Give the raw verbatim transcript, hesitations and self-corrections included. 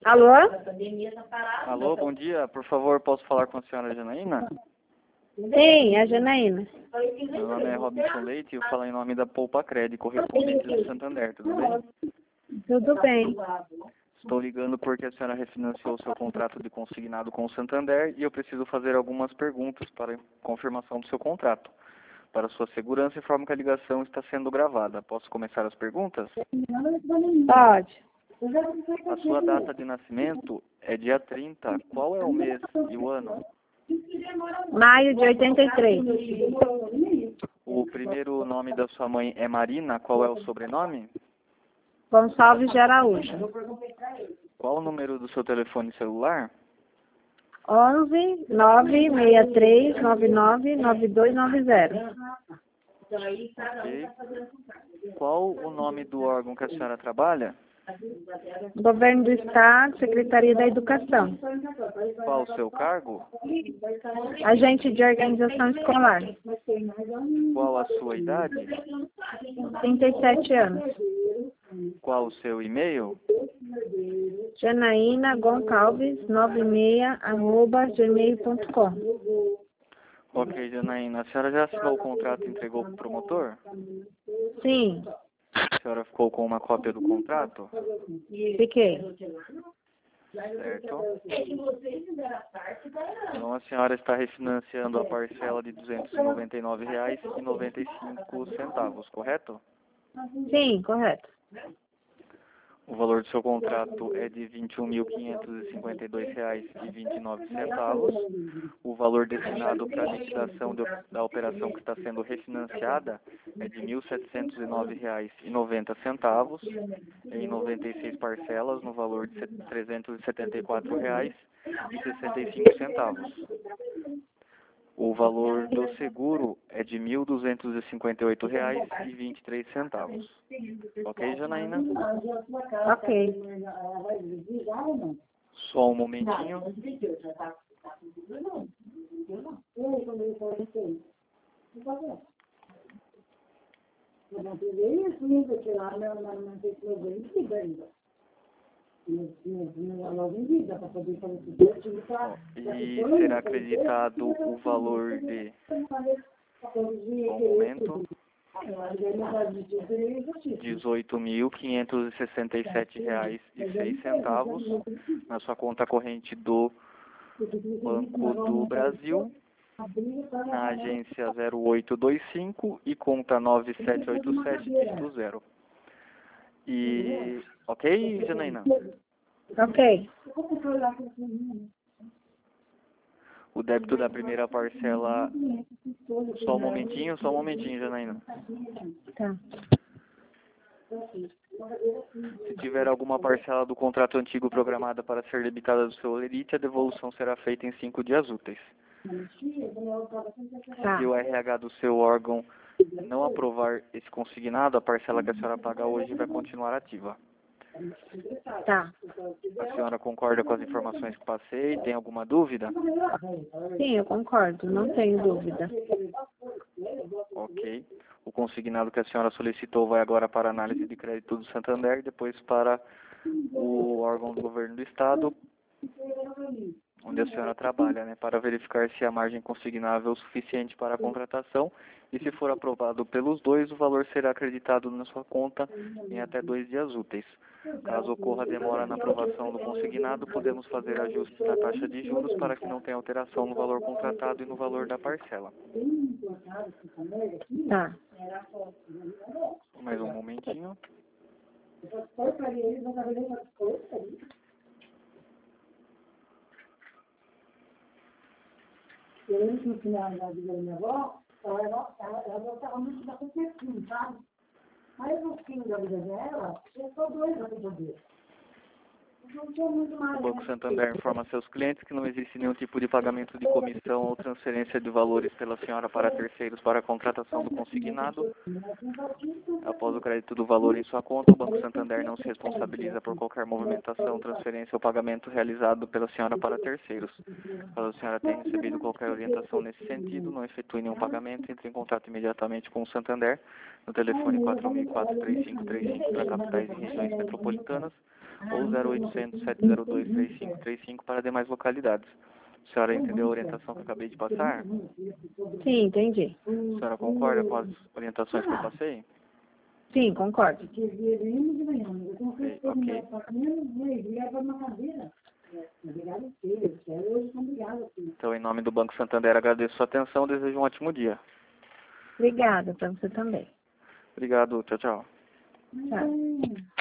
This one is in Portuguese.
Alô? Alô, bom dia. Por favor, posso falar com a senhora Janaína? Sim, é a Janaína. Meu nome é Robinson Leite e eu falo em nome da Poupa Cred, correspondente do Santander, tudo bem? Tudo bem. Estou ligando porque a senhora refinanciou seu contrato de consignado com o Santander e eu preciso fazer algumas perguntas para confirmação do seu contrato. Para sua segurança, informo que a ligação está sendo gravada. Posso começar as perguntas? Pode. A sua data de nascimento é dia trinta. Qual é o mês e o ano? Maio de oitenta e três. O primeiro nome da sua mãe é Marina. Qual é o sobrenome? Gonçalves de Araújo. Qual o número do seu telefone celular? onze, nove seis três, nove nove, nove dois nove zero. Ok. Qual o nome do órgão que a senhora trabalha? Governo do Estado, Secretaria da Educação. Qual o seu cargo? Agente de organização escolar. Qual a sua idade? trinta e sete anos. Qual o seu e-mail? Janaína Goncalves noventa e seis arroba gmail ponto com. Ok, Janaína. A senhora já assinou o contrato e entregou para o promotor? Sim, A senhora ficou com uma cópia do contrato? fiquei. Certo. Então a senhora está refinanciando a parcela de duzentos e noventa e nove reais e noventa e cinco centavos, correto? Sim, correto. O valor do seu contrato é de vinte e um mil quinhentos e cinquenta e dois reais e vinte e nove centavos. O valor destinado para a liquidação do, da operação que está sendo refinanciada é de mil setecentos e nove reais e noventa centavos, em noventa e seis parcelas, no valor de trezentos e setenta e quatro reais e sessenta e cinco centavos. O valor do seguro é de mil duzentos e cinquenta e oito reais e vinte e três centavos. Ok, Janaína? Ok. Só um momentinho. E será acreditado o valor de... Um momento. dezoito mil quinhentos e sessenta e sete reais e seis centavos na sua conta corrente do Banco do Brasil, na agência zero oito dois cinco e conta nove sete oito sete, dígito zero. E... Ok, Janaína? Ok. O débito da primeira parcela... Só um momentinho, só um momentinho, Janaína. Tá. Se tiver alguma parcela do contrato antigo programada para ser debitada do seu lerite, a devolução será feita em cinco dias úteis. Tá. Se o R H do seu órgão não aprovar esse consignado, a parcela que a senhora paga hoje vai continuar ativa. Tá. A senhora concorda com as informações que passei? Tem alguma dúvida? Sim, eu concordo, não tenho dúvida. Ok. O consignado que a senhora solicitou vai agora para a análise de crédito do Santander e depois para o órgão do governo do estado, onde a senhora trabalha, né, para verificar se a margem consignável é o suficiente para a contratação e, se for aprovado pelos dois, o valor será acreditado na sua conta em até dois dias úteis. Caso ocorra demora na aprovação do consignado, podemos fazer ajustes da taxa de juros para que não tenha alteração no valor contratado e no valor da parcela. Tá. Mais um momentinho. Eu não tinha na vida da minha avó, ela ela gostava muito da confetinha, sabe? Mas no fim da vida dela, eu sou doida para poder. O Banco Santander informa a seus clientes que não existe nenhum tipo de pagamento de comissão ou transferência de valores pela senhora para terceiros para a contratação do consignado. Após o crédito do valor em sua conta, o Banco Santander não se responsabiliza por qualquer movimentação, transferência ou pagamento realizado pela senhora para terceiros. Caso a senhora tenha recebido qualquer orientação nesse sentido, não efetue nenhum pagamento, entre em contato imediatamente com o Santander no telefone quatro mil e quatro, três cinco três cinco para capitais e regiões metropolitanas ou zero oitocentos, sete zero dois, três cinco três cinco para demais localidades. A senhora entendeu a orientação que eu acabei de passar? Sim, entendi. A senhora concorda com as orientações que eu passei? Sim, concordo. Ok. ok. Então, em nome do Banco Santander, agradeço a sua atenção e desejo um ótimo dia. Obrigada, para você também. Obrigado. Tchau, tchau. Tchau.